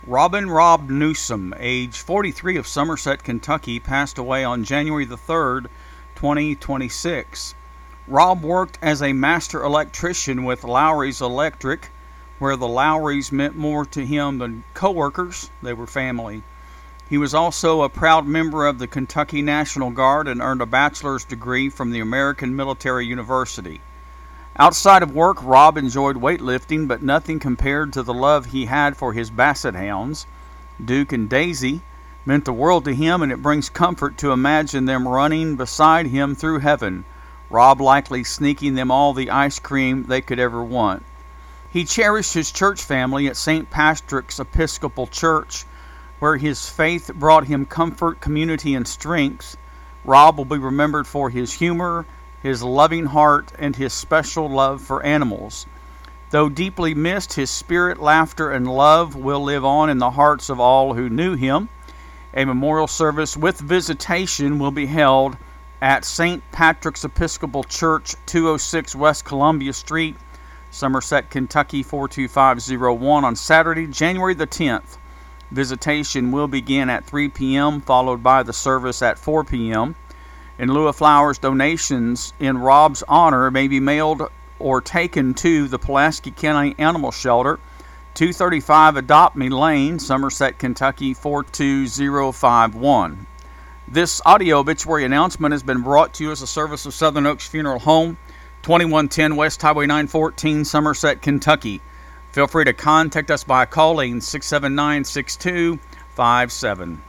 Robin Rob Newsom, age 43, of Somerset, Kentucky, passed away on January the 3rd, 2026. Rob worked as a master electrician with Lowry's Electric, where the Lowrys meant more to him than coworkers. They were family. He was also a proud member of the Kentucky National Guard and earned a bachelor's degree from the American Military University. Outside of work, Rob enjoyed weightlifting, but nothing compared to the love he had for his basset hounds. Duke and Daisy meant the world to him, and it brings comfort to imagine them running beside him through heaven, Rob likely sneaking them all the ice cream they could ever want. He cherished his church family at St. Patrick's Episcopal Church, where his faith brought him comfort, community, and strength. Rob will be remembered for his humor, his loving heart, and his special love for animals. Though deeply missed, his spirit, laughter, and love will live on in the hearts of all who knew him. A memorial service with visitation will be held at St. Patrick's Episcopal Church, 206 West Columbia Street, Somerset, Kentucky 42501 on Saturday, January the 10th. Visitation will begin at 3 p.m., followed by the service at 4 p.m. In lieu of flowers, donations in Rob's honor may be mailed or taken to the Pulaski County Animal Shelter, 235 Adopt Me Lane, Somerset, Kentucky 42051. This audio obituary announcement has been brought to you as a service of Southern Oaks Funeral Home, 2110 West Highway 914, Somerset, Kentucky. Feel free to contact us by calling 679-6257.